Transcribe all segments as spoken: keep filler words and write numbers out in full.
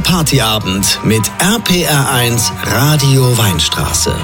Partyabend mit R P R eins Radio Weinstraße.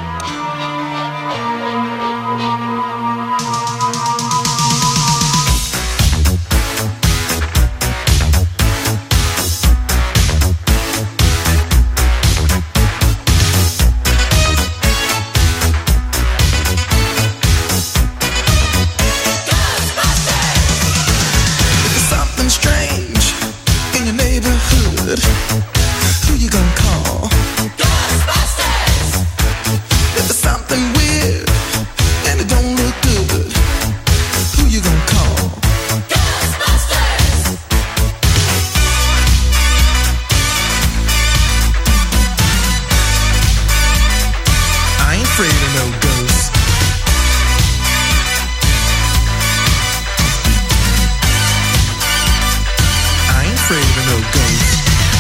Who you gonna call? Ghostbusters! If there's something weird and it don't look good, who you gonna call? Ghostbusters! I ain't afraid of no ghosts. I ain't afraid of no ghosts.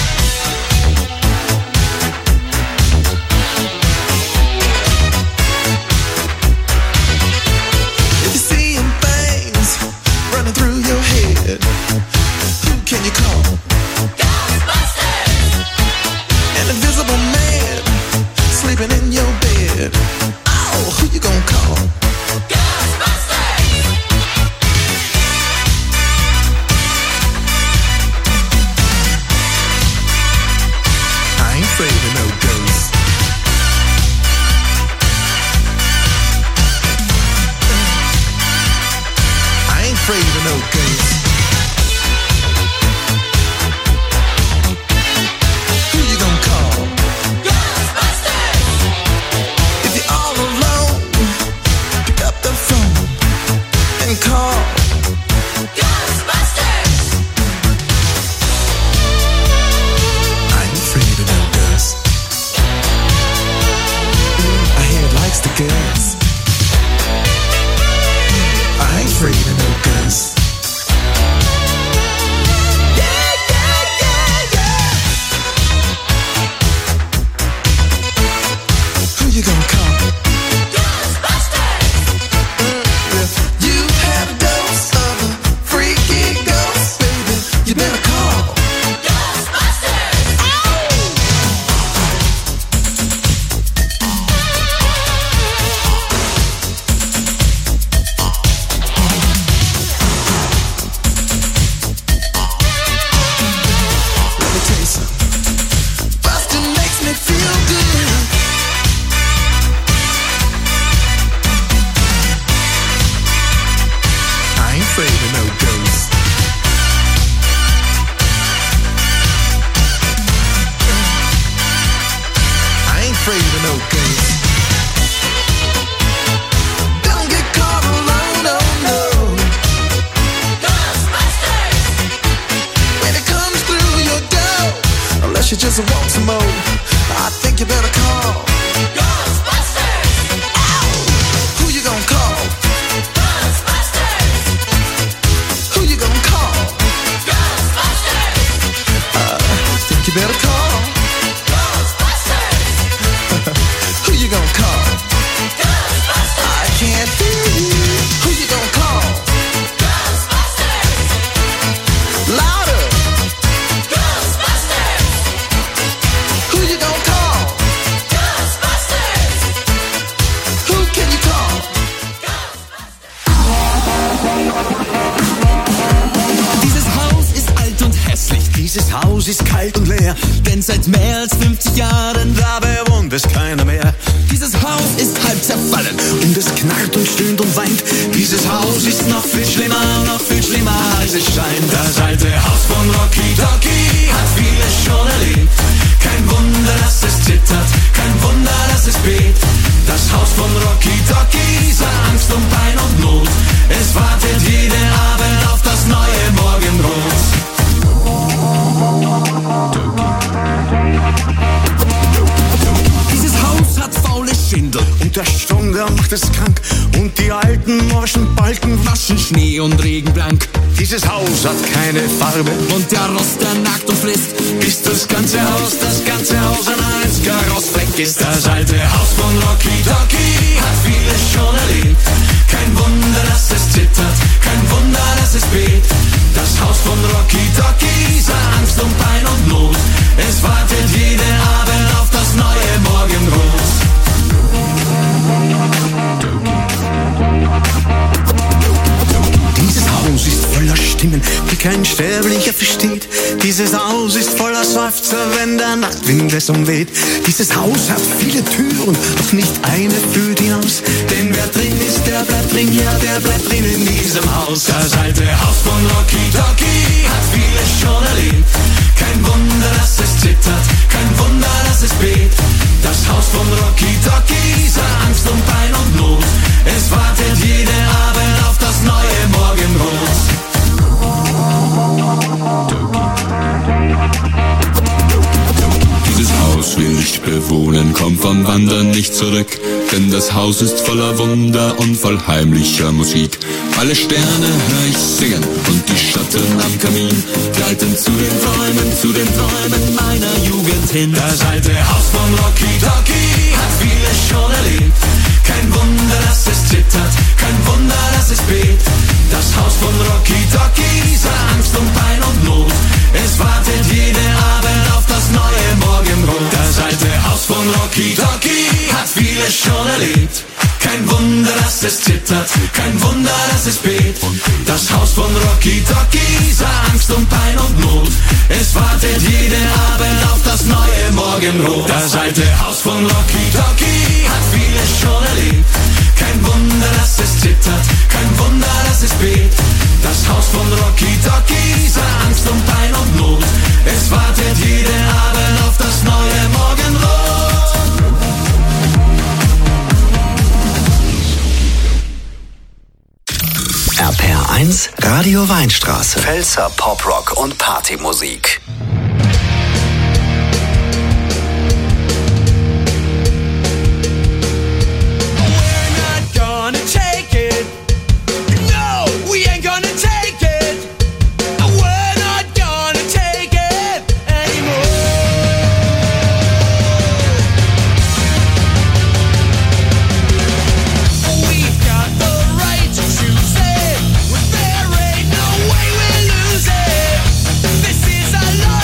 Who can you call? Ghostbusters! An invisible man sleeping in your bed. Oh, who you gonna call? Ghostbusters! I ain't afraid of no ghosts. I ain't afraid of no ghosts. Call Ghostbusters! I ain't afraid of no ghosts. I hear it likes the girls. I ain't afraid of no ghosts. Yeah, yeah, yeah, yeah. Who you gonna call? You better call Ghostbusters! Let me tell you something. Bustin' makes me feel good. I ain't afraid of no ghosts. Afraid of no ghosts. Don't get caught alone, no, no. Ghostbusters! When it comes through your door, unless you just want some more, I think you better call Ghostbusters! Ow! Who you gonna call? Ghostbusters! Who you gonna call? Ghostbusters! Uh, I think you better call Who you gonna call? Ghostbusters! I can't hear you. Who you gonna call? Ghostbusters! Louder! Ghostbusters! Who you gonna call? Ghostbusters! Who can you call? Dieses Haus ist alt und hässlich, dieses Haus ist kalt und leer, denn seit mehr als fünfzig Jahren da bewohnt es keiner mehr. Dieses Haus ist halb zerfallen und es knarrt und stöhnt und weint. Dieses Haus ist noch viel schlimmer, noch viel schlimmer als es scheint. Das alte Haus von Rocky Docky hat vieles schon erlebt. Kein Wunder, dass es zittert, kein Wunder, dass es bebt. Das Haus von Rocky Docky sah Angst und Pein und Not. Es wartet jeden Abend auf das neue Morgenrot. Dieses Haus hat faule Schindel und der Strom, der macht es krank. Und die alten morschen Balken waschen Schnee und Regen blank. Dieses Haus hat keine Farbe und der Rost, der nagt und frisst, bis das ganze Haus, das ganze Haus ein einziger Rostfleck ist. Das alte Haus von Rocky Docky hat vieles schon erlebt. Kein Wunder, dass es zittert, kein Wunder, dass es bebt. Das Haus von Rocky Docky sah Angst und Pein und Not. Dieses Haus ist voller Seufzer, wenn der Nachtwind es umweht. Dieses Haus hat viele Türen, doch nicht eine führt hinaus. Denn wer drin ist, der bleibt drin, ja, der bleibt drin in diesem Haus. Das alte Haus von Rocky Docky hat vieles schon erlebt. Kein Wunder, dass es zittert, kein Wunder, dass es bebt. Das Haus von Rocky Docky sah Angst und Pein und Not. Es wartet jede Abend auf das neue Morgenrot. Dieses Haus will ich bewohnen, komm vom Wandern nicht zurück, denn das Haus ist voller Wunder und voll heimlicher Musik. Alle Sterne hör ich singen und die Schatten am Kamin gleiten zu den Träumen, zu den Träumen meiner Jugend hin. Das alte Haus von Rocky Docky hat vieles schon erlebt. Kein Wunder, dass es zittert, kein Wunder, dass es bebt. Das Haus von Rocky Docky sah Angst und Pein und Not. Es wartet jede Abend auf das neue Morgenrot. Das alte Haus von Rocky Docky hat vieles schon erlebt. Kein Wunder, dass es zittert, kein Wunder, dass es bebt. Das Haus von Rocky Docky sah Angst und Pein und Not. Es wartet jede Abend auf das neue Morgenrot. Das alte Haus von Rocky Docky hat vieles schon erlebt. Kein Wunder, dass es zittert, kein Wunder, dass es bebt. Das Haus von Rocky Docky sah Angst und Pein und Not. Es wartet jede Abend auf das neue Morgenrot. R P R eins Radio Weinstraße. Pfälzer Poprock und Partymusik. This is a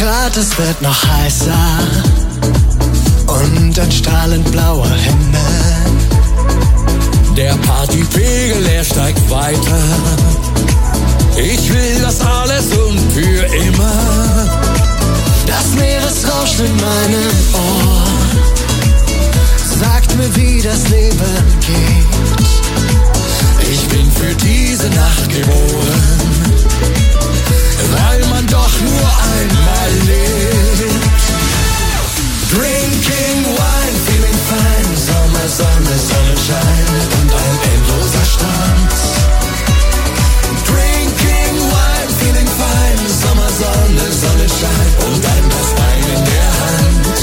Grad, es wird noch heißer und ein strahlend blauer Himmel. Der Partypegel, er steigt weiter. Ich will das alles und für immer. Das Meeresrauschen in meinem Ohr sagt mir, wie das Leben geht. Ich bin für diese Nacht geboren, weil man doch nur einmal lebt. Drinking wine, feeling fine, Sommer, Sonne, Sonnenschein und ein endloser Strand. Drinking wine, feeling fine, Sommer, Sonne, Sonnenschein und ein Glas Wein in der Hand.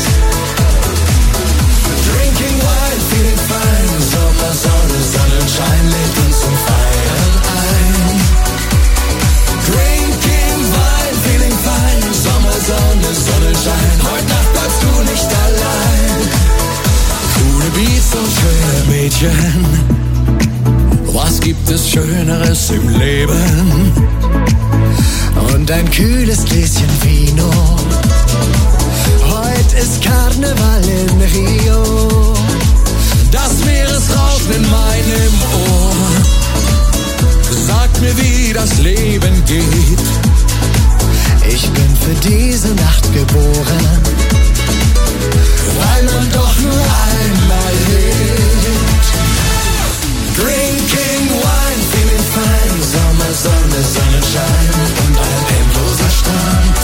Drinking wine, feeling fine, Sommer, Sonne, Sonnenschein lädt uns zum Feiern ein. Drinking wine, feeling fine, Sommer, Sonne, Sonnenschein, heute Nacht bleibst du nicht allein. Coole Beats und schöne Mädchen, was gibt es Schöneres im Leben? Und ein kühles Gläschen Vino, heute ist Karneval in Rio. Das Meeresrauschen in meinem Ohr sagt mir, wie das Leben geht. Ich bin für diese Nacht geboren, weil man doch nur einmal lebt. Drinking wine, feeling fine, Sommer, Sonne, Sonnenschein und ein endloser Strand.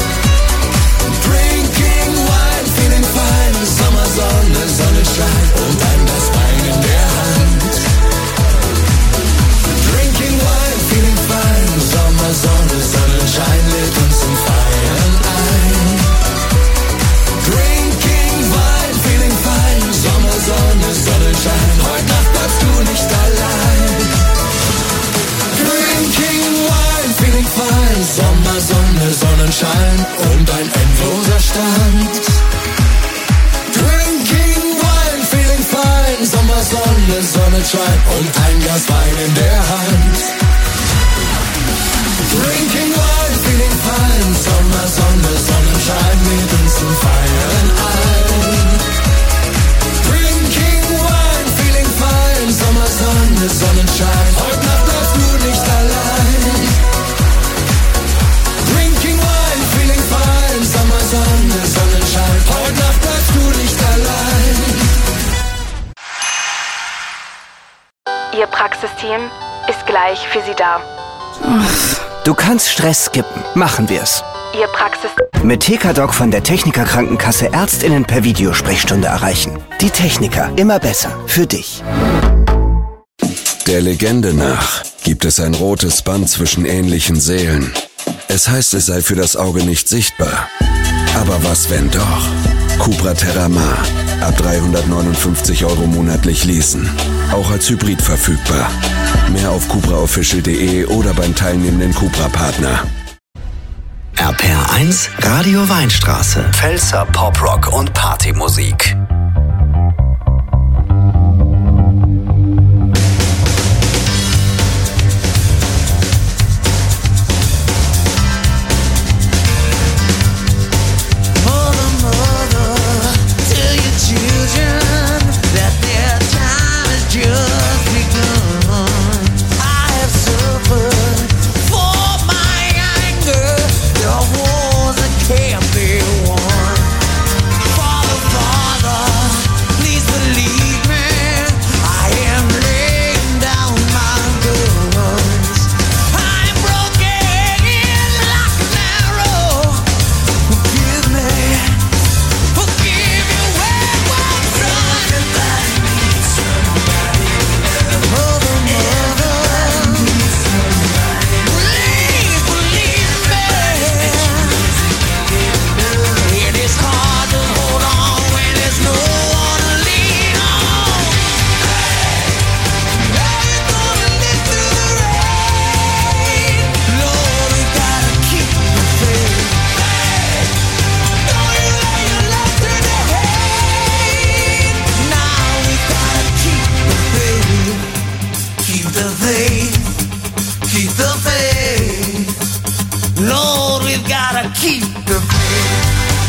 Drinking wine, feeling fine, Sommer, Sonne, Sonnenschein und ein Glas Wein in der Hand. Drinking wine, feeling fine, Sommer, Sonne, Sonnenschein lädt uns zum Feiern ein. Drinking wine, feeling fine, Sommer, Sonne, Sonnenschein, heute Nacht bleibst du nicht allein. Drinking wine, feeling fine, Sommer, Sonne, Sonnenschein und ein endloser Strand. Drinking wine, feeling fine, Sommer, Sonne, Sonnenschein und ein Glas Wein in der Hand. Drinking wine, feeling fine, Sommer, Sonne, Sonnenschein lädt uns zum Feiern ein. Drinking wine, feeling fine, Sommer, Sonne, Sonnenschein, heute Nacht bleibst du nicht allein. Drinking wine, feeling fine, Sommer, Sonne, Sonnenschein, heute Nacht bleibst du nicht allein. Ihr Praxisteam ist gleich für Sie da. Du kannst Stress skippen. Machen wir's. Ihr Praxis... Mit T K Doc von der Techniker Krankenkasse ÄrztInnen per Videosprechstunde erreichen. Die Techniker. Immer besser. Für dich. Der Legende nach gibt es ein rotes Band zwischen ähnlichen Seelen. Es heißt, es sei für das Auge nicht sichtbar. Aber was, wenn doch? Cupra Terramar. Ab dreihundertneunundfünfzig Euro monatlich leasen. Auch als Hybrid verfügbar. Mehr auf cupra official punkt de oder beim teilnehmenden Cupra-Partner. R P R eins Radio Weinstraße. Pfälzer Poprock und Partymusik. Can't be won. Father, Father. Lord, we've gotta keep the faith.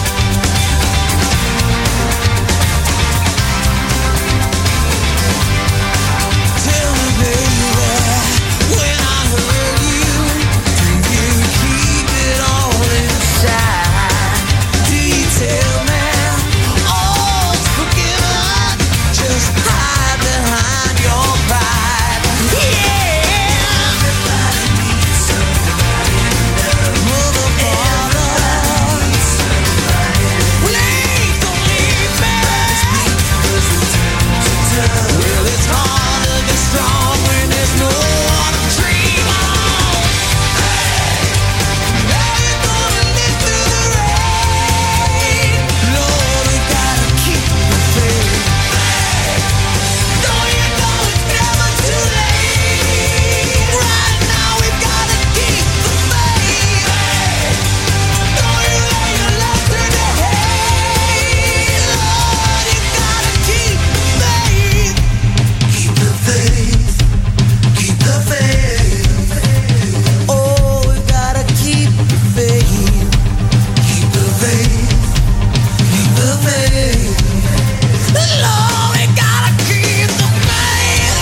Tell me, baby, when I hurt you, do you keep it all inside? Do you tell me all's forgiven? Just hide behind your pride. Yeah, everybody needs somebody to love. Mother, father, needs somebody to love. Please don't leave me. Cause the times are tough. Well, it's hard to be strong when there's no one to dream on. Hey, now you're gonna live through the rain. Lord, we gotta keep the faith. Hey, don't you know it's never too late? Right now we've gotta keep the faith. Hey, don't you lay your love to the hate. Lord, you gotta keep the faith. Keep the faith. Keep the faith. Oh, we gotta keep the faith. Keep the faith. Keep the faith. Lord, we gotta keep the faith.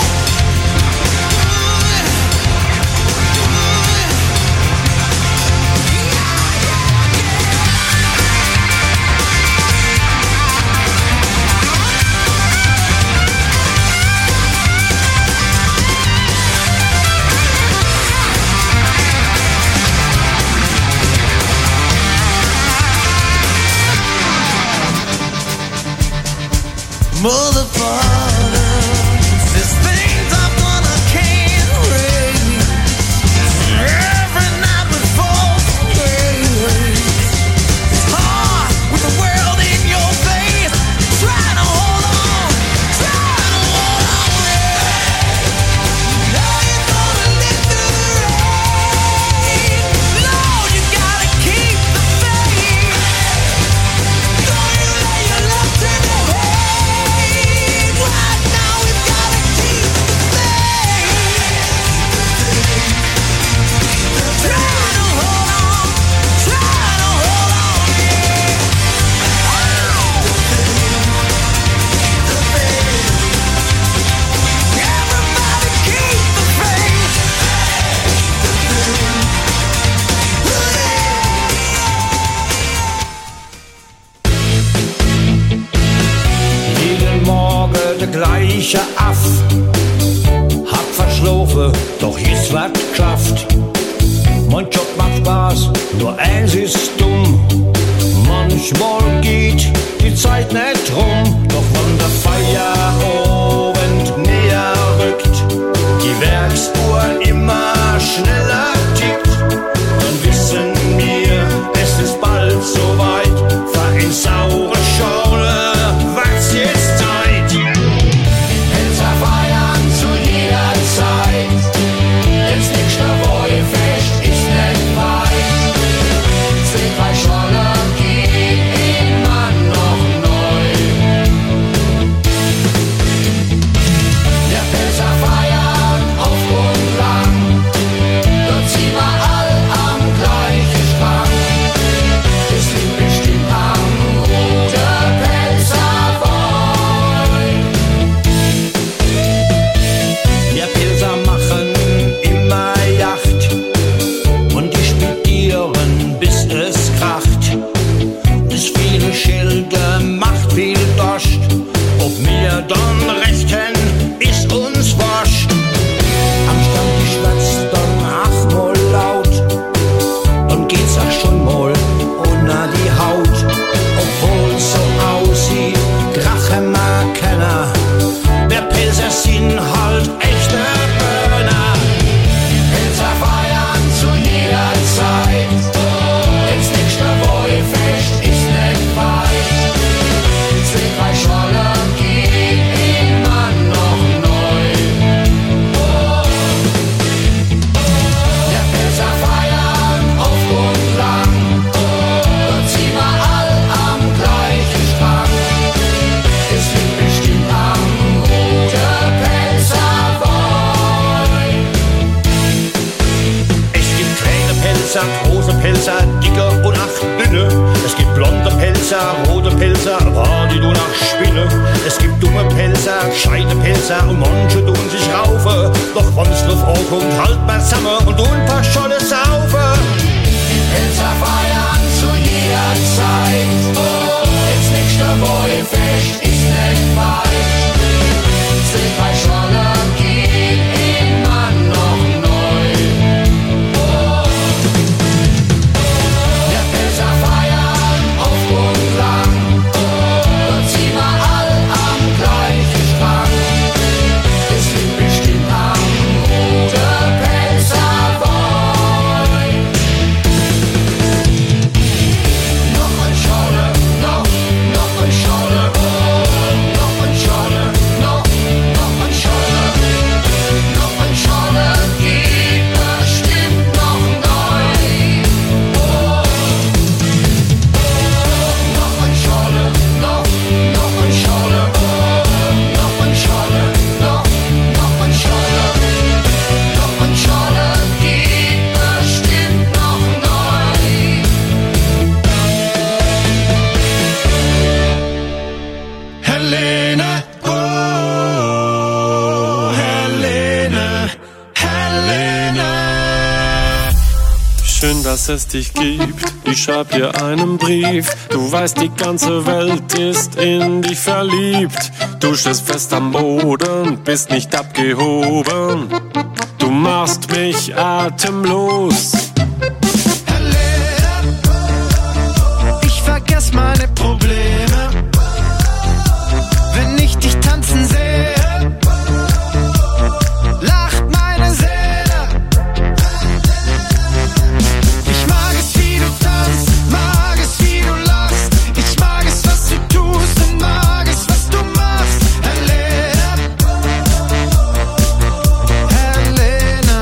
Mother, father, there's things I wanna can't raise. Every night with false praise. It's hard with the world in your face. Trying to hold on, trying to hold on. Now you're gonna live through the rain. Lord, you gotta keep the faith. Don't you lay your love to the hate. Right now we've gotta keep the faith. Try to hold on, try to hold on, yeah. Everybody keep the faith. Jeden Morgen der gleiche Aff. Hab verschlafen, doch ist was geschafft. Mein Job macht Spaß, nur eins ist dumm. Manchmal geht die Zeit nicht rum. Doch wenn der Feierabend näher rückt, die Werksuhr immer schneller tickt, dann wissen wir, es ist bald soweit. Fahr in saure Schorle, was jetzt Zeit? Älter feiern zu jeder Zeit. Jetzt nächste Woche fest ist nicht weit. Zwei, drei Schorle geht immer noch neu. große Pelzer, dicke und ach dünne. Es gibt blonde Pelzer, rote Pelzer, war die du nach Spinne. Es gibt dumme Pelzer, scheide Pelzer und manche tun sich raufe. Doch wenn's drauf ankommt, halt mal zusammen und du ein paar Scholle saufe. Pelzer feiern zu jeder Zeit. Oh, ins nächste Wohlfest ist nicht weit. Sind bei Scholle geht immer noch neu. Oh, der Pelzer feiern auf und lang. Oh, und zieh mal all am gleichen Strang. Es liegt bestimmt am gute Pelzerboy. Noch ein Scholle, noch, noch ein Scholle, oh, noch ein Scholle, noch, noch ein Scholle, noch ein Scholle, geht bestimmt noch neu. Oh, noch ein Scholle, noch, noch ein Scholle, oh, noch ein Scholle, noch, noch ein Scholle, noch ein Scholle, geht bestimmt noch neu. Helene, oh, Helene, Helene. Schön, dass es dich gibt. Ich schreib dir einen Brief. Du weißt, die ganze Welt ist in dich verliebt. Du stehst fest am Boden, bist nicht abgehoben. Du machst mich atemlos. Ich vergess meine Probleme, wenn ich dich tanzen sehe. Lacht meine Seele. Ich mag es, wie du tanzt, mag es, wie du lachst. Ich mag es, was du tust und mag es, was du machst. Helene, Helene.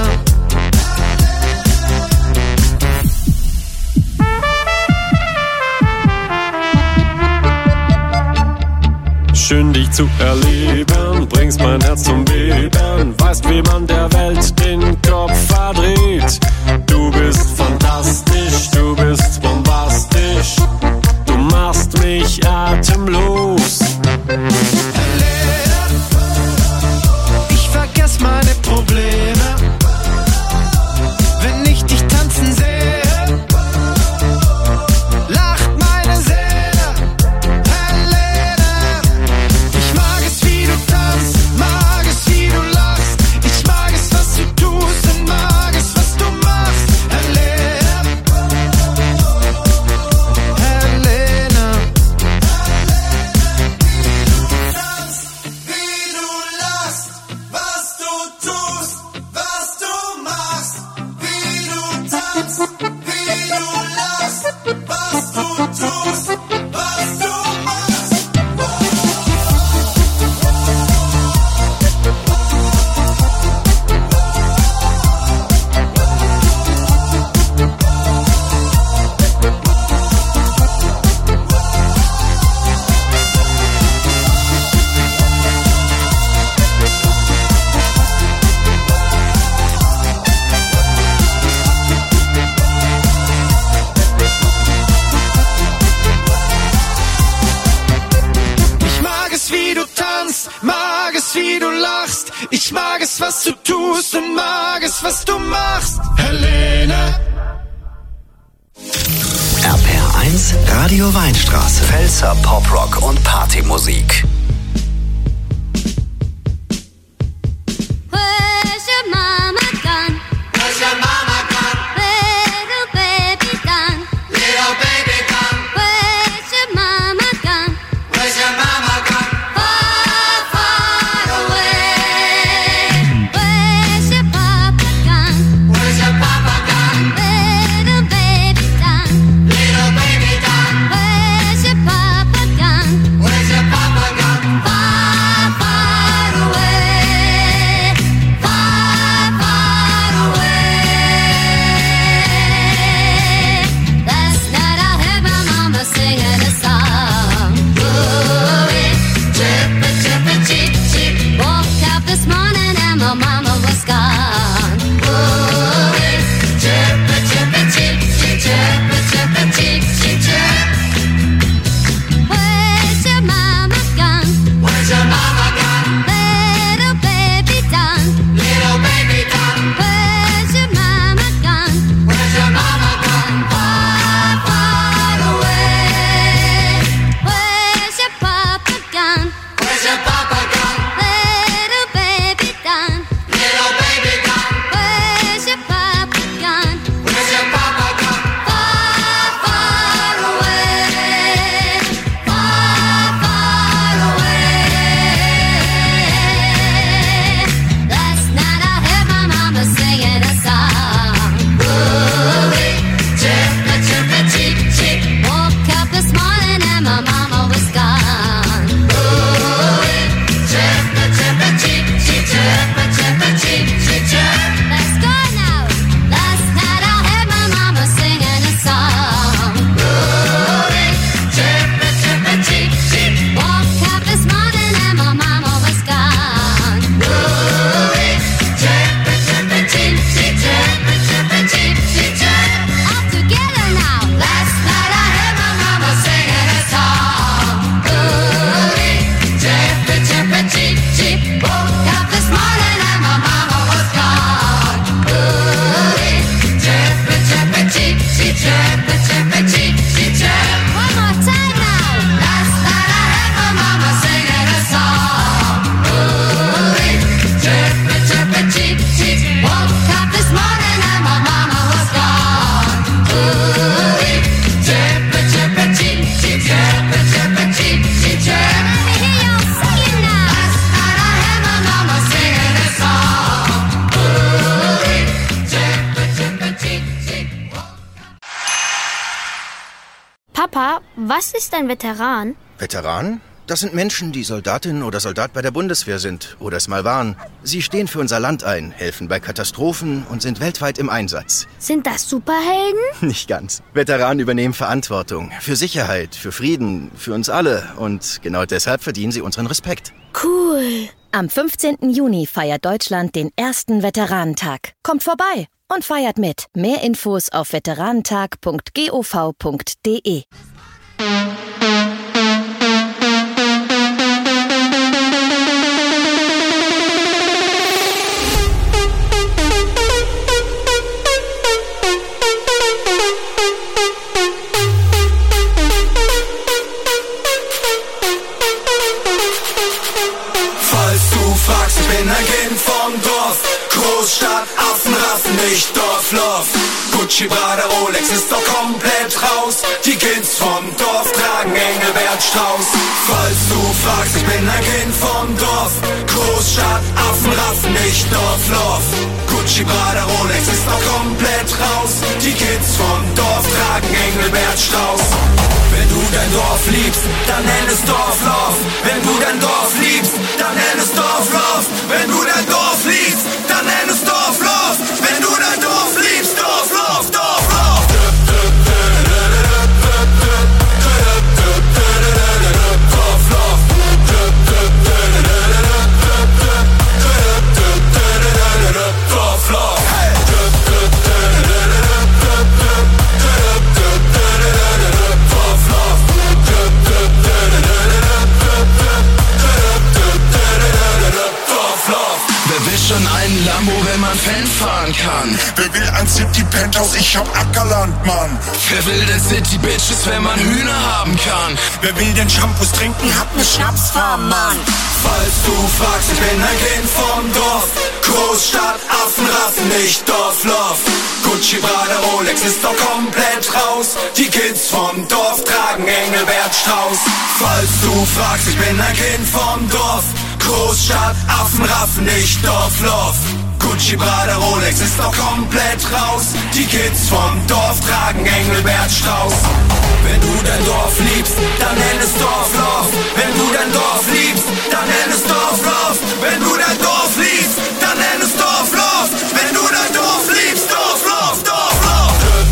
Schön dich zu erleben, bringst mein Herz zum Beben. Weißt, wie man der Welt den Kopf verdreht. Du bist fantastisch, du bist bombastisch. Du machst mich atemlos. Ich vergess meine Probleme, wenn ich dich tanzen sehe. Lacht meine Seele. Helene, ich mag es, wie du tanzt, mag es, wie du lachst. Ich mag es, was du tust und mag es, was du machst. Helene, Helene. Wie du lachst, was du tust, was du machst. Wie du tanzt, wie du lachst, was du tust, was du machst. Ich mag es, wie du tanzt, mag es, wie du lachst. Ich mag es, was du tust und mag es, was du machst. Helene. R P R eins Radio Weinstraße. Pfälzer Poprock und Partymusik. Where's your mama gone? Where's your mama gone? Little baby gone. Little baby gone. Where's your mama gone? Where's your mama gone? Far, far away. Where's your papa gone? Where's your papa gone? Little baby gone. Little baby gone. Where's your papa gone? Where's your papa gone? chirp, chirp, cheep, cheep, chirp. One more time now. Last night I heard my mama singing a song. Ooh-wee, chirp, chirp, cheep, cheep. Woke up this morning and my mama was gone. Ooh-wee, chirp, chirp, cheep, cheep, chirp, chirp, cheep, cheep, chirp. Let me hear y'all singing now. Last night I heard my mama singing a song. Ooh-wee, chirp, chirp, cheep, cheep. Papa, was ist ein Veteran? Veteran? Das sind Menschen, die Soldatin oder Soldat bei der Bundeswehr sind oder es mal waren. Sie stehen für unser Land ein, helfen bei Katastrophen und sind weltweit im Einsatz. Sind das Superhelden? Nicht ganz. Veteranen übernehmen Verantwortung für Sicherheit, für Frieden, für uns alle. Und genau deshalb verdienen sie unseren Respekt. Cool. Am fünfzehnten Juni feiert Deutschland den ersten Veteranentag. Kommt vorbei und feiert mit. Mehr Infos auf veteranentag punkt gov punkt de. Falls du fragst, ich bin ein Kind vom Dorf. Großstadt, Affenrassen, nicht Dorfloff. Gucci, Prada, Rolex ist doch komplett raus. Die Kids vom Dorf tragen Engelbert Strauß. Falls du fragst, ich bin ein Kind vom Dorf. Großstadt, Affenrassen, nicht Dorfloff. Gucci, Prada, Rolex ist doch komplett raus. Die Kids vom Dorf tragen Engelbert Strauß. Wenn du dein Dorf liebst, dann nenn es Dorfloff. Wenn du dein Dorf liebst, dann nenn es Dorfloff. Wenn du dein Dorf liebst, dann nenn es Dorfloff. Wenn du dein Dorf liebst, Dorfloff, Dorfloff. Dorfloff. Wer will schon einen Lambo, wenn man Fan fahren kann? Wer will ein City Penthouse? Ich hab Ackerland, Mann. Wer will denn City Bitches, wenn man Hühner haben kann? Wer will denn Shampoos trinken? Hab ne Schnapsfarm, Mann. Falls du fragst, ich bin ein Kind vom Dorf. Großstadt, Affenrassen, nicht Dorfloff. Gucci, Prada, Rolex ist doch komplett raus. Die Kids vom Dorf tragen Engelbert Strauß. Falls du fragst, ich bin ein Kind vom Dorf. Großstadt, Affenraffen, nicht Dorfloff. Gucci, Prada, Rolex ist doch komplett raus. Die Kids vom Dorf tragen Engelbert Strauß. Wenn du dein Dorf liebst, dann nenn es Dorfloff. Wenn du dein Dorf liebst, dann nenn es Dorfloff. Wenn du dein Dorf liebst, dann nenn es Dorfloff. Wenn du dein Dorf liebst, Dorfloff, Dorfloff.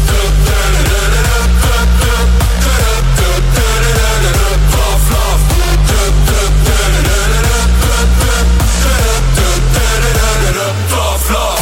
Dorfloff.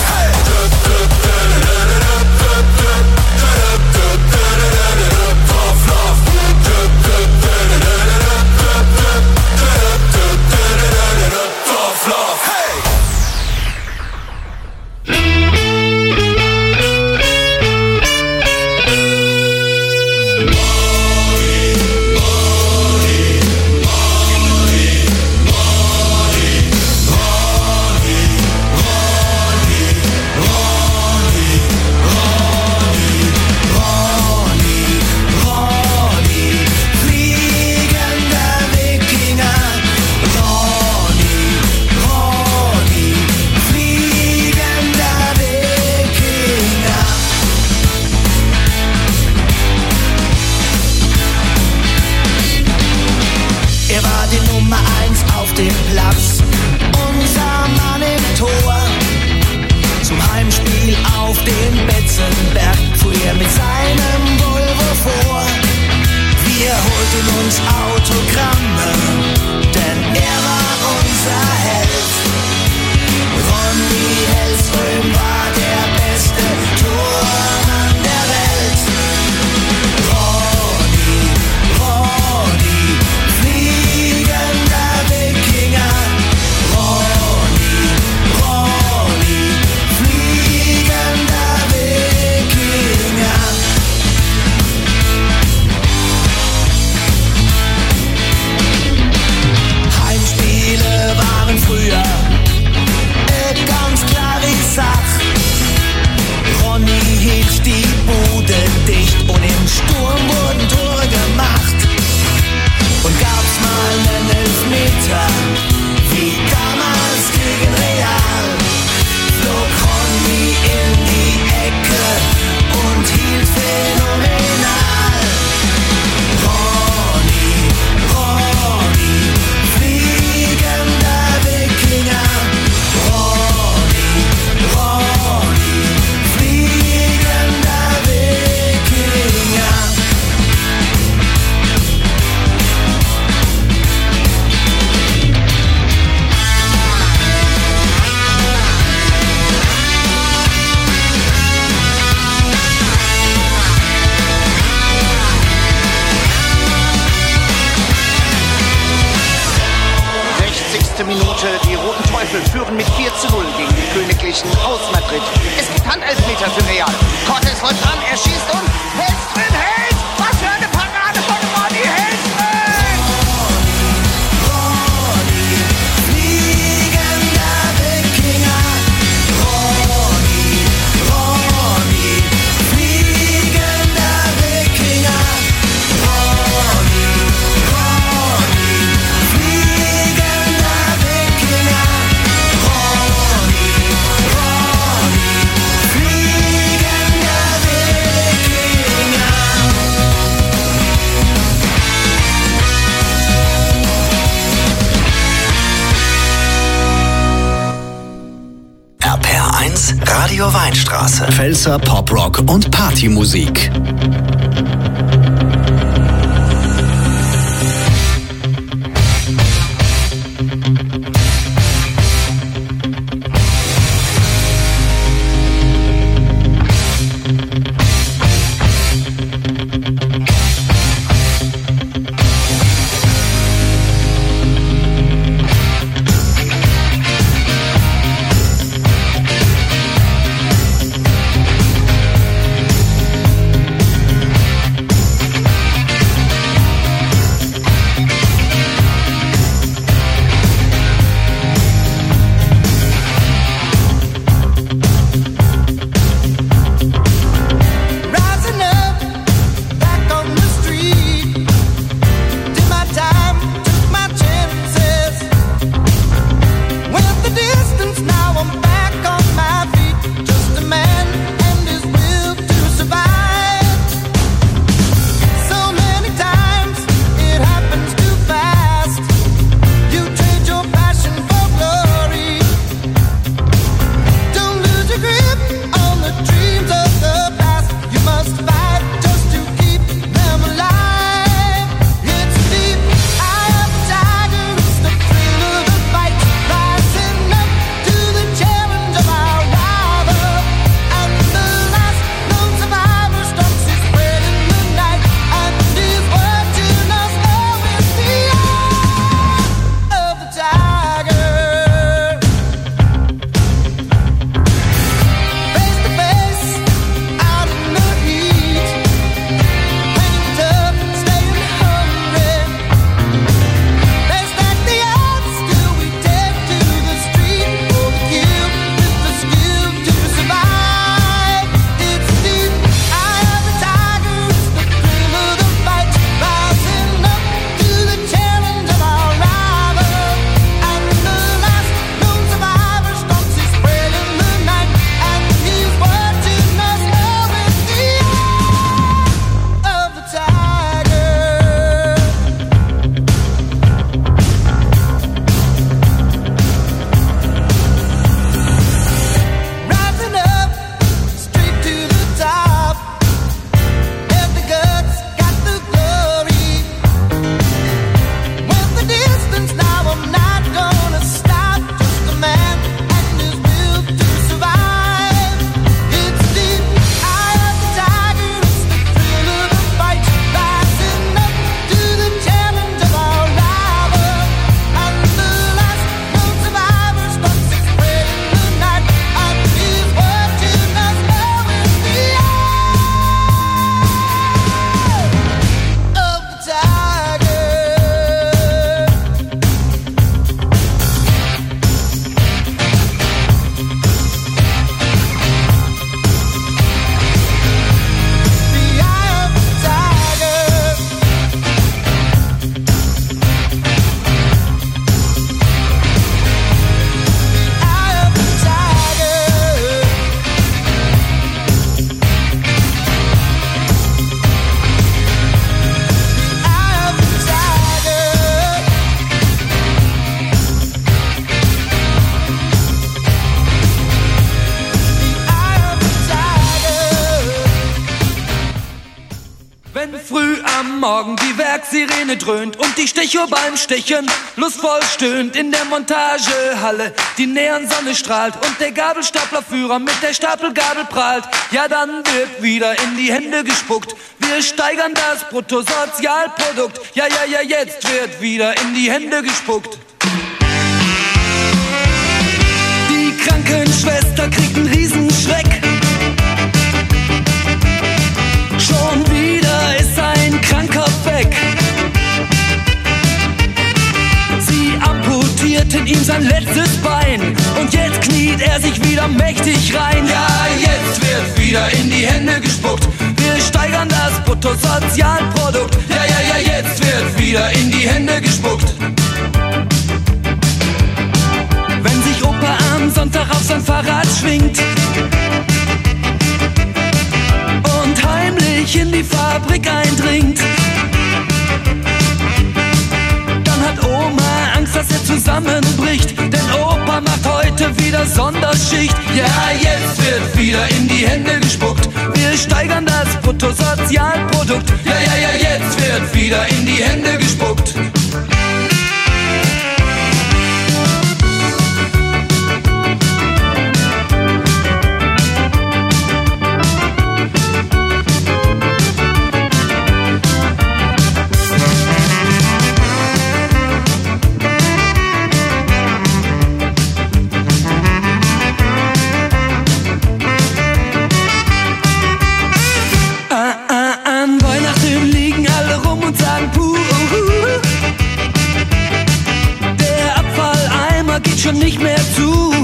Neapel führen mit vier zu null gegen die Königlichen aus Madrid. Es gibt Handelfmeter für Real. Cortés läuft an, er schießt und hält drin, hält! Was für eine Parade von Ronny, hält drin! Ronny, fliegender Wikinger. Ronny, Ronny, fliegender Wikinger. Ronny, Ronny, fliegender Wikinger. Ronny, Ronny, fliegender Wikinger. R P R eins Radio Weinstraße. Pfälzer Poprock und Partymusik. Rising up, back on the street. Did my time, took my chances. Went the distance, now I'm back on my feet. Just a man and his will to survive. So many times it happens too fast. You trade your passion for glory. Don't lose your grip on the dreams of the past. You must fight just to keep them alive. It's deep, eye of the tiger. It's the thrill of the fight. Rising up to the challenge of our rival. And the last known survivor stalks his prey in the night. And he's watching us all with the eye of the tiger. Face to face, out in the heat, hanging tough, staying hungry. They stack the odds, still we take to the street for the kill. It's the skill to survive. It's deep, eye of the tiger. It's the thrill of the fight, rising up to the challenge of our rival. And the last known survivor stalks his prey in the night, and he's watching us all with the eye of the tiger. Rising up, straight to the top. Have the guts, got the glory. Went the distance, now I'm not gonna stop. Just a man and his will to survive. It's deep, eye of the tiger. It's the thrill of the fight. Rising up to the challenge of our rival. And the last known survivor stalks his prey in the night. And he's watching us all with the eye of the tiger. The eye of the tiger. Eye of the tiger. Eye of the tiger. Eye of the tiger. Wenn früh am Morgen die Werksirene dröhnt und die Stechuhr beim Stechen lustvoll stöhnt in der Montagehalle, die Neonsonne strahlt und der Gabelstaplerführer mit der Stapelgabel prahlt, ja dann wird wieder in die Hände gespuckt. Wir steigern das Bruttosozialprodukt, ja ja ja, jetzt wird wieder in die Hände gespuckt. Krankenschwester kriegt einen Riesenschreck. Schon wieder ist ein Kranker weg. Sie amputierten ihm sein letztes Bein und jetzt kniet er sich wieder mächtig rein. Ja, jetzt wird wieder in die Hände gespuckt. Wir steigern das Bruttosozialprodukt. Ja, ja, ja, jetzt wird wieder in die Hände gespuckt. Wenn sich Opa am Sonntag auf sein Fahrrad schwingt und heimlich in die Fabrik eindringt, dann hat Oma Angst, dass er zusammenbricht, denn Opa macht heute wieder Sonderschicht. Ja, jetzt wird wieder in die Hände gespuckt. Wir steigern das Bruttosozialprodukt. Ja, ja, ja, jetzt wird wieder in die Hände gespuckt. Schon nicht mehr zu.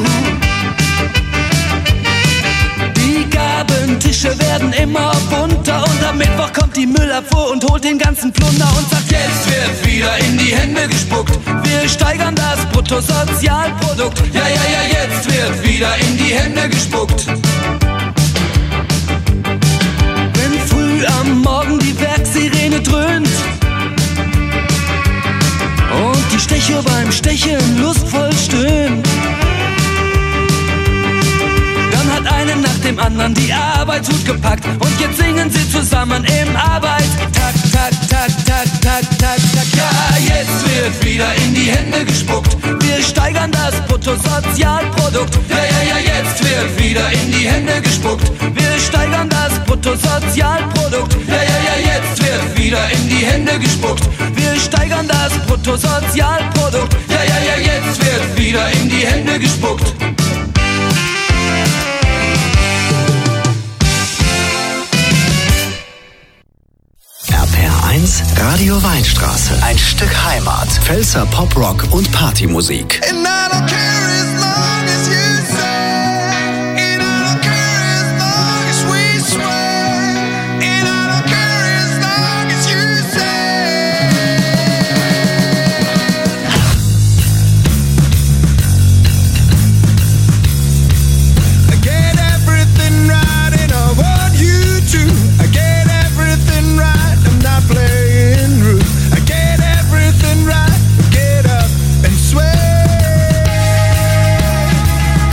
Die Gabentische werden immer bunter und am Mittwoch kommt die Müllabfuhr und holt den ganzen Plunder und sagt, jetzt wird wieder in die Hände gespuckt. Wir steigern das Bruttosozialprodukt. Ja, ja, ja, jetzt wird wieder in die Hände gespuckt. Wenn früh am Morgen die Werksirene dröhnt und die Stechuhr beim Stechen lustvoll stöhnt, dann hat einen nach dem anderen die Arbeitshut gepackt und jetzt singen sie zusammen im Arbeitstag, tak, tak, tak, tak, tak, tak. Ja, jetzt wird wieder in die Hände gespuckt. Wir steigern das Bruttosozialprodukt. Ja, ja, ja, jetzt wird wieder in die Hände gespuckt. Wir steigern das Bruttosozialprodukt. Ja, ja, ja, jetzt wird wieder in die Hände gespuckt. Wir steigern das Bruttosozialprodukt. Ja, ja, ja, jetzt wird wieder in die Hände gespuckt. R P R eins Radio Weinstraße. Ein Stück Heimat. Pfälzer Poprock und Partymusik. And I don't care as long as you say, and I don't care as long as we swear, and I don't care as long as you say. I get everything right and I want you to. I get everything right, I'm not playing rude. I get everything right, get up and swear.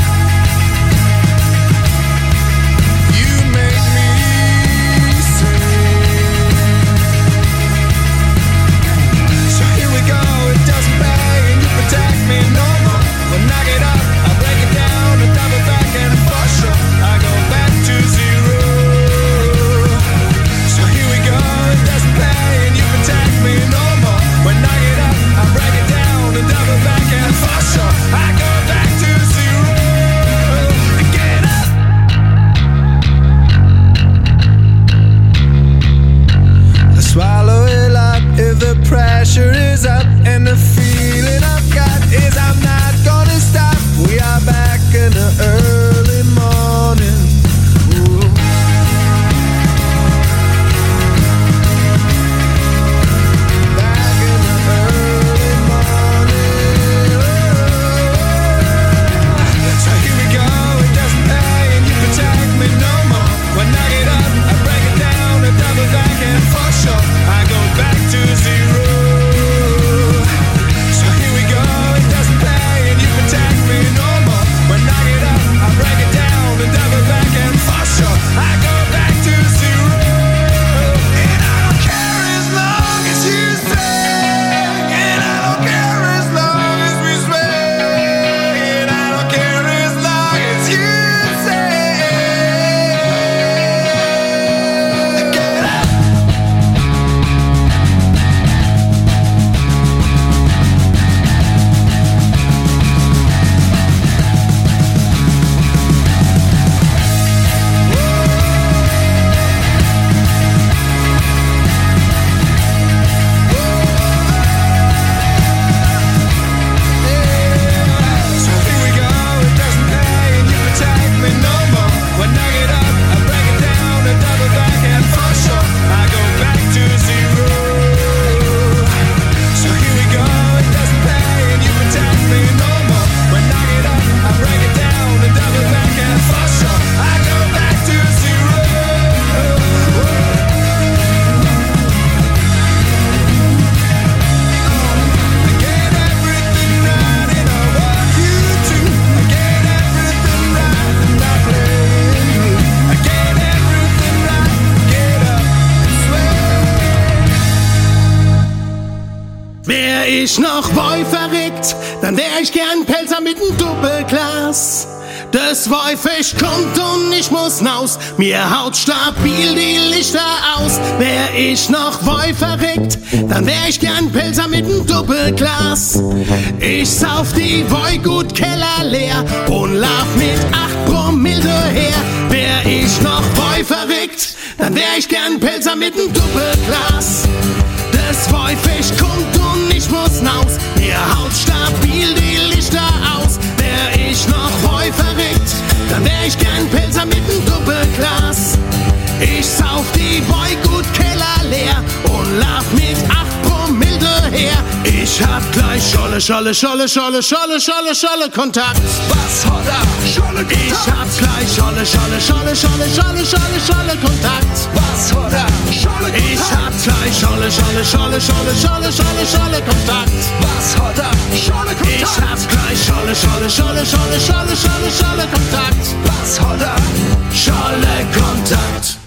Wär ich noch Boy verrückt, dann wär ich gern Pelzer mit nem Doppelglas. Das Wolfisch kommt und ich muss naus, mir haut stabil die Lichter aus. Wär ich noch Woi verrückt, dann wär ich gern Pelzer mit nem Doppelglas. Ich sauf die Woi gut Keller leer und lauf mit acht Promille her. Wär ich noch Woi verrückt, dann wär ich gern Pelzer mit nem Doppelglas. Das Wolfisch kommt und ich muss naus, mir haut stabil die Lichter aus. Wär ich noch Woi verrückt, dann wär ich gern Pelzer mit nem Doppelglas. Ich sauf die Woi gut Keller leer und lauf mit acht Promille her. Ich hab gleich Scholle, Scholle, Scholle, Scholle, Scholle, Scholle, Scholle Kontakt. Was hat er? Scholle Kontakt. Ich hab gleich Scholle, Scholle, Scholle, Scholle, Scholle, Scholle, Scholle Kontakt. Was hat er? Scholle Kontakt. Ich hab gleich Scholle, Scholle, Scholle, Scholle, Scholle, Scholle, Scholle Kontakt. Was hat er? Scholle Kontakt. Ich hab gleich Scholle, Scholle, Scholle, Scholle, Scholle, Scholle, Scholle Kontakt. Was hat er? Scholle Kontakt.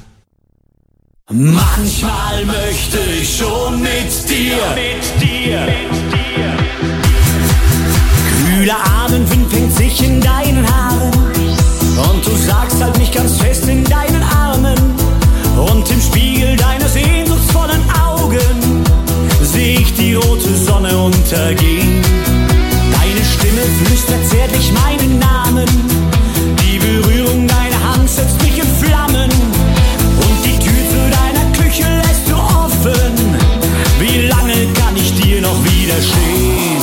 Manchmal möchte ich schon mit dir, mit dir, mit dir. Kühler Abendwind fängt sich in deinen Haaren und du sagst halt mich ganz fest in deinen Armen. Und im Spiegel deiner sehnsuchtsvollen Augen seh ich die rote Sonne untergehen. Deine Stimme flüstert zärtlich meinen Namen, die Berührung deiner Hand setzt mich in Flammen. Und die Tür zu deiner Küche lässt du offen. Wie lange kann ich dir noch widerstehen?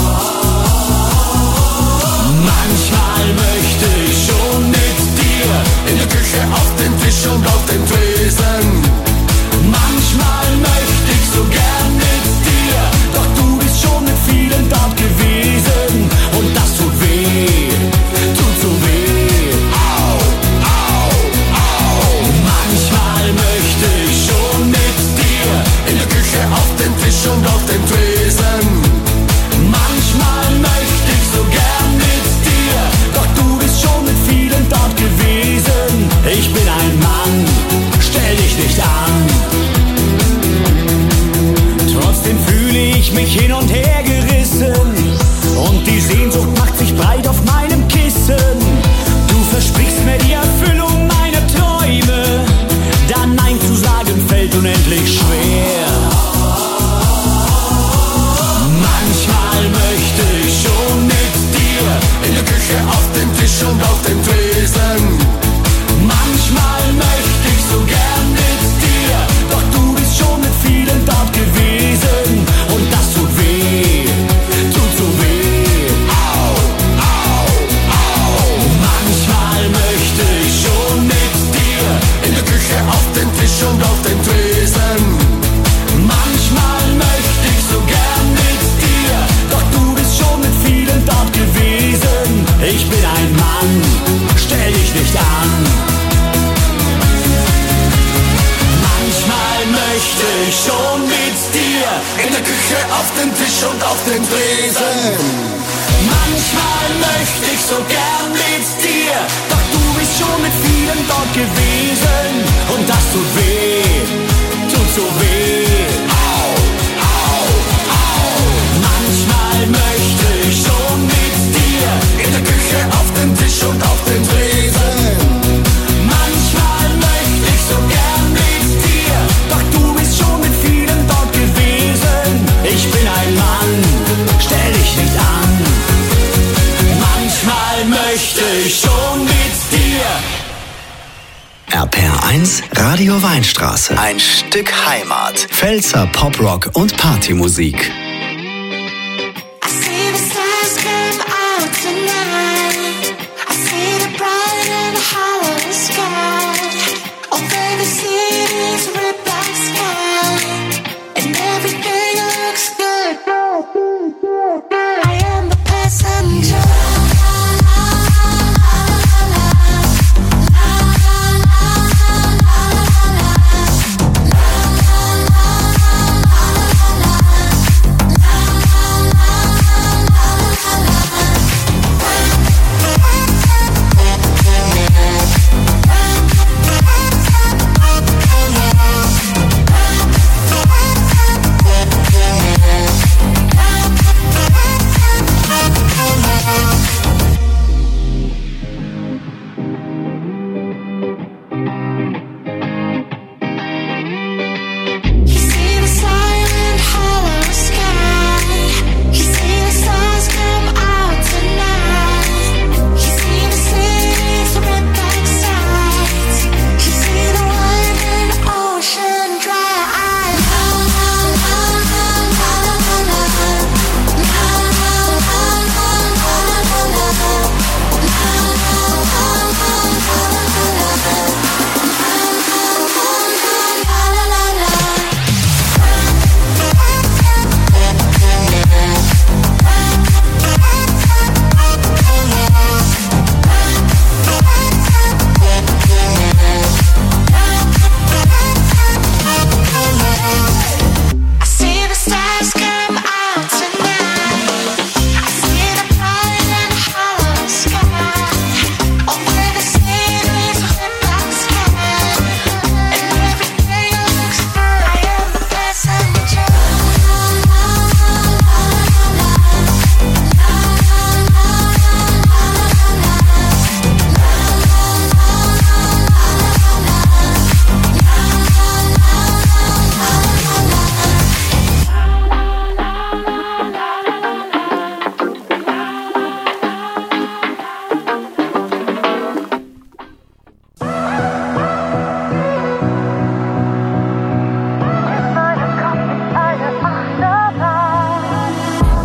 Manchmal möchte ich schon mit dir in der Küche, auf dem Tisch und auf dem Tresen. Manchmal möchte ich so gern mit dir, doch du bist schon mit vielen dort gewesen. Und das tut weh, tut so weh. Au, au, au. Manchmal möchte ich schon mit dir in der Küche, auf dem Tisch und auf dem Tresen. Manchmal möchte ich so gern mit dir, doch du bist schon mit vielen dort gewesen. Ich bin ein Mann, stell dich nicht an. Trotzdem fühle ich mich hin und her gerissen und die Sehnsucht macht sich breit auf meinem Kissen. Du versprichst mir die Erfüllung meiner Träume, da Nein zu sagen fällt unendlich schwer. Manchmal möchte ich schon mit dir in der Küche, auf dem Tisch und auf dem Tresen. Manchmal möchte ich so gern mit dir, doch du bist schon mit vielen dort gewesen. Und das tut weh, tut so weh. Au, au, au. Manchmal möchte ich schon mit dir in der Küche, auf dem Tisch und auf dem Tresen. Manchmal möchte ich so gern mit dir, doch du bist schon mit vielen dort gewesen. Ich bin ein Mann, stell dich nicht an. Manchmal möchte ich schon mit dir in der Küche, auf dem Tisch und auf dem Tresen. Manchmal möchte ich so gern mit dir, doch du bist schon mit vielen dort gewesen. Und das tut weh, tut so weh. Au, au, au. Manchmal möchte ich schon mit dir in der Küche, auf dem Tisch und auf dem Tresen. Manchmal möchte ich so gern mit dir, doch du bist schon mit vielen dort gewesen. Ich bin ein Mann, stell dich nicht an. Manchmal möchte ich schon mit dir. R P R eins Radio Weinstraße. Ein Stück Heimat. Pfälzer Poprock und Partymusik.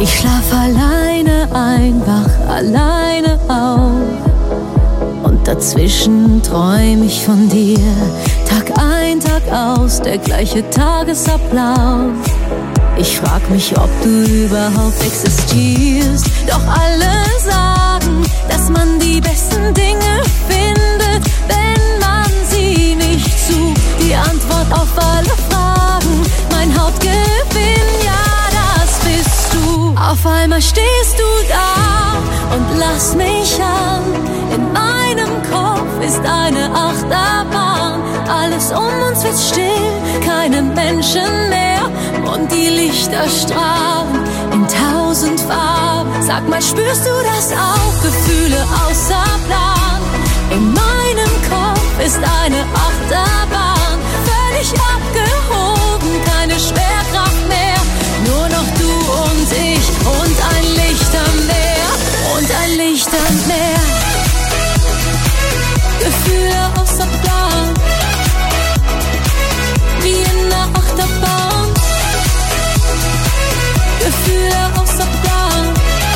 Ich schlaf alleine ein, wach alleine auf. Und dazwischen träum ich von dir. Tag ein, Tag aus, der gleiche Tagesablauf. Ich frag mich, ob du überhaupt existierst. Doch alle sagen, dass man die besten Dinge findet, wenn man sie nicht sucht. Die Antwort auf alle Fragen, mein Hauptgewinn, ja, das bist du. Auf einmal stehst du da und lass mich an. In meinem Kopf ist eine Achterbahn. Alles um uns wird still, keine Menschen mehr. Und die Lichter strahlen in tausend Farben. Sag mal, spürst du das auch? Gefühle außer Plan. In meinem Kopf ist eine Achterbahn. Völlig abgehoben, keine Schwerkraft mehr. Nur noch du und ich und ein Licht am Meer. Und ein Licht am Meer. Gefühle außer Plan. Wie in der Achterbahn. Gefühle außer Plan.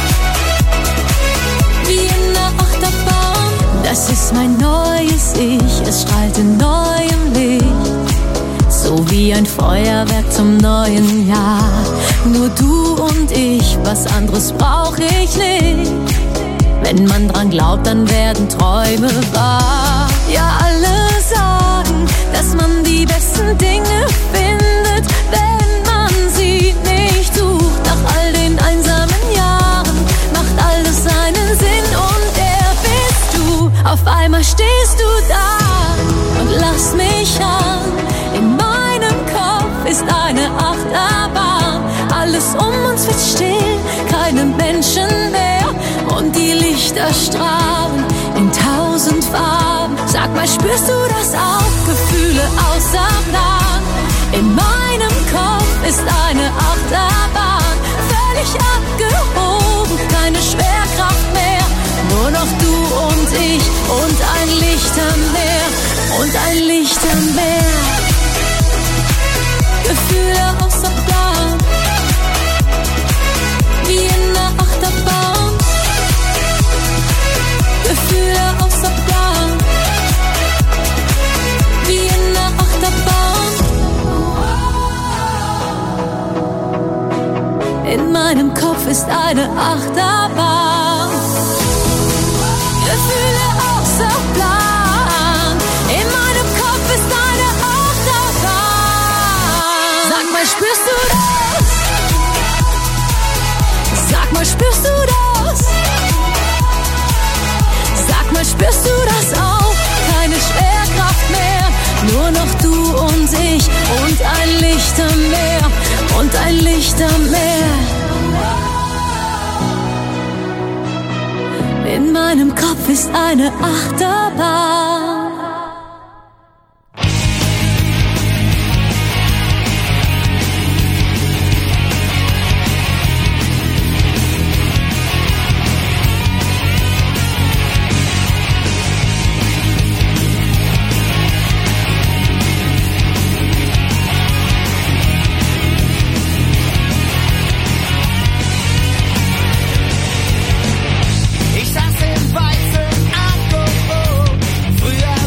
Wie in der Achterbahn. Das ist mein neues Ich, es strahlt in neuem Licht. So wie ein Feuerwerk zum neuen Jahr. Nur du und ich, was anderes brauch ich nicht. Wenn man dran glaubt, dann werden Träume wahr. Ja, alle sagen, dass man die besten Dinge findet, wenn man sie nicht sucht. Nach all den einsamen Jahren macht alles seinen Sinn und der bist du. Auf einmal stehst du da und lass mich an. In meinem Kopf ist eine Achterbahn. Alles um uns wird still, keine Menschen mehr. Und die Lichter strahlen in tausend Farben. Sag mal, spürst du das auch? Gefühle außer Plan. In meinem Kopf ist eine Achterbahn. Völlig abgehoben, keine Schwerkraft mehr. Nur noch du und ich und ein Licht am Meer. Und ein Licht am Meer. Gefühle außer Plan. Wie in der Achterbahn. Gefühle außer Plan. Wie in der Achterbahn. In meinem Kopf ist eine Achterbahn. Gefühle außer Plan. In meinem Kopf ist eine Achterbahn. Sag mal, spürst du das? Sag mal, spürst du das? Sag mal, spürst du das auch? Keine Schwerkraft mehr. Nur noch du und ich und ein Licht am Meer. Und ein Licht am Meer. In meinem Kopf ist eine Achterbahn. Ich saß im weißen Akku, früher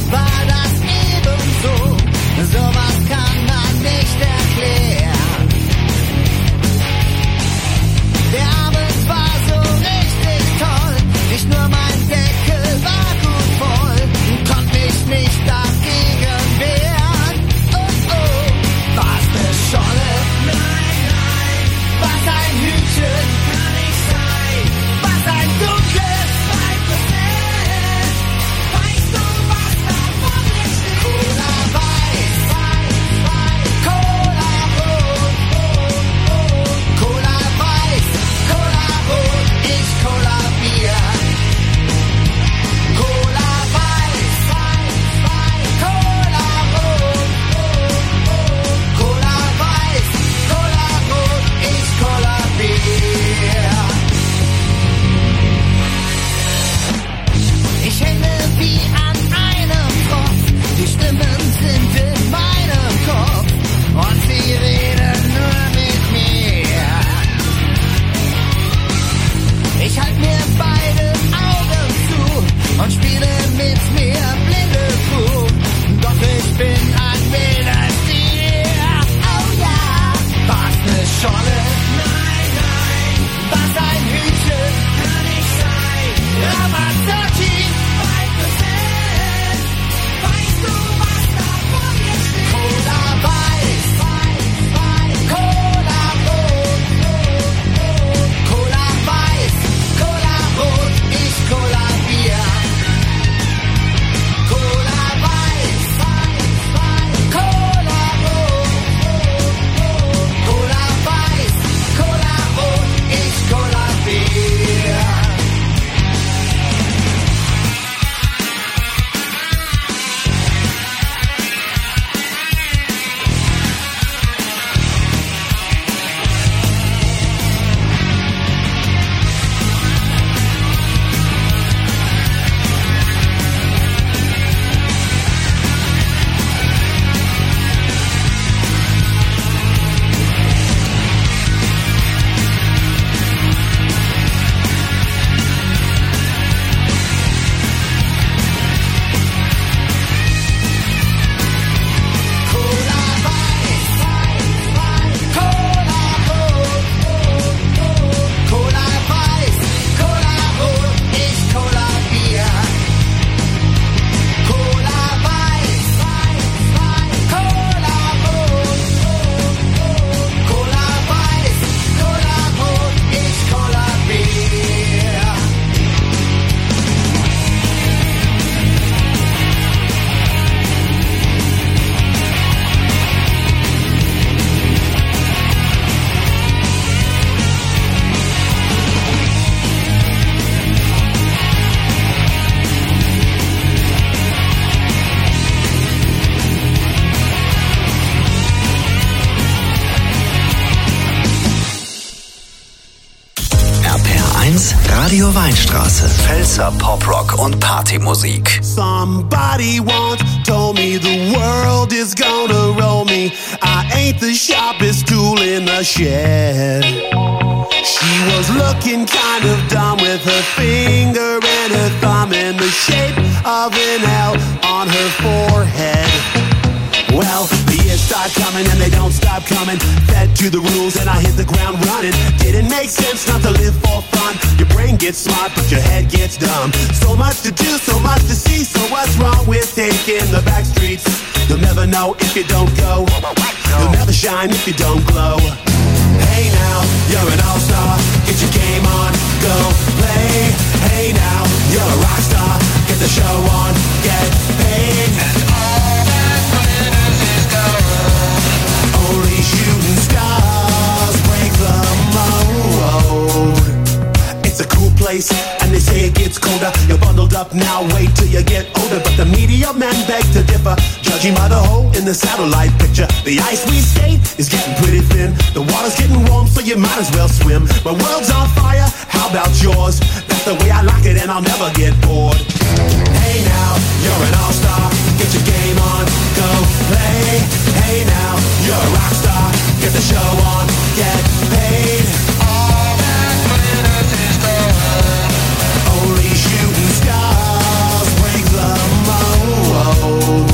Radio Weinstraße. Pfälzer Poprock und Partymusik. Somebody once told me the world is gonna roll me. I ain't the sharpest tool in the shed. She was looking kind of dumb with her finger and her thumb in the shape of an L on her forehead. Well, the years start coming and they don't stop coming. Fed to the rules and I hit the ground running. Didn't make sense not to live for fun. Your brain gets smart but your head gets dumb. So much to do, so much to see. So what's wrong with taking the back streets? You'll never know if you don't go. You'll never shine if you don't glow. Hey now, you're an all-star. Get your game on, go play. Hey now, you're a rock star. Get the show on, get paid. And all that glitters is gold. Only shooting stars break the mold. It's a cool place, and they say it gets colder. You're bundled up now, wait till you get older. But the media men beg to differ, judging by the hole in the satellite picture. The ice we skate is getting pretty thin. The water's getting warm, so you might as well swim. My world's on fire, how about yours? That's the way I like it, and I'll never get bored. Hey now, you're an all-star. Get your game on, go play. Hey now, you're a rock star. Get the show on, get paid. All that glitters is gold. Only shooting stars break the mold.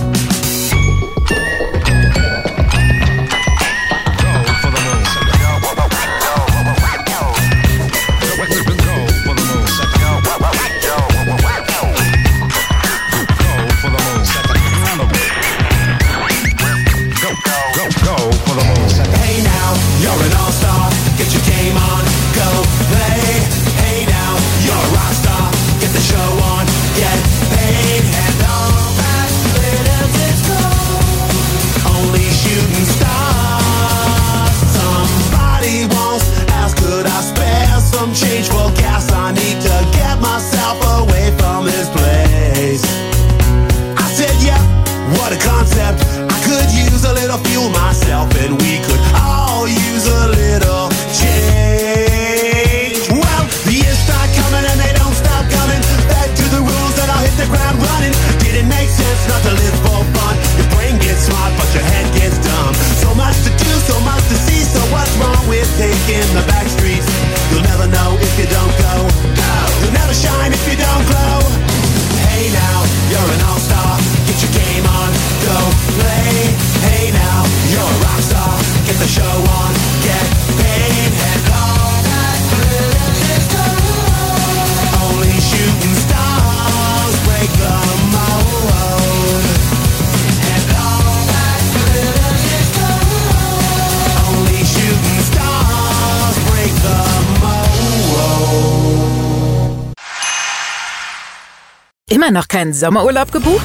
Immer noch keinen Sommerurlaub gebucht?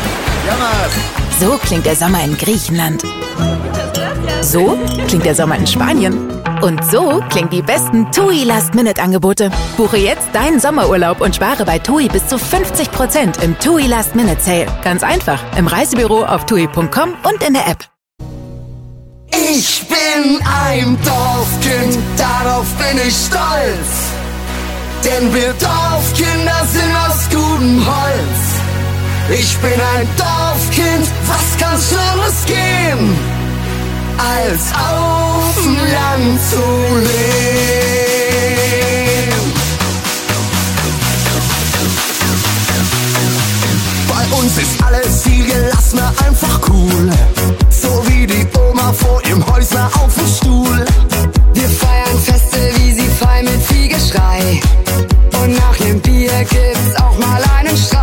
So klingt der Sommer in Griechenland. So klingt der Sommer in Spanien. Und so klingen die besten TUI Last-Minute-Angebote. Buche jetzt deinen Sommerurlaub und spare bei TUI bis zu fünfzig Prozent im TUI Last-Minute-Sale. Ganz einfach im Reisebüro auf tui punkt com und in der App. Ich bin ein Dorfkind, darauf bin ich stolz. Denn wir Dorfkinder sind aus gutem Holz. Ich bin ein Dorfkind, was kann Schlimmes gehen, als auf dem Land zu leben. Bei uns ist alles viel gelassener, einfach cool. So wie die Oma vor ihrem Häusler auf dem Stuhl. Wir feiern Feste wie sie frei mit viel Geschrei. Und nach nem Bier gibt's auch mal einen Streit.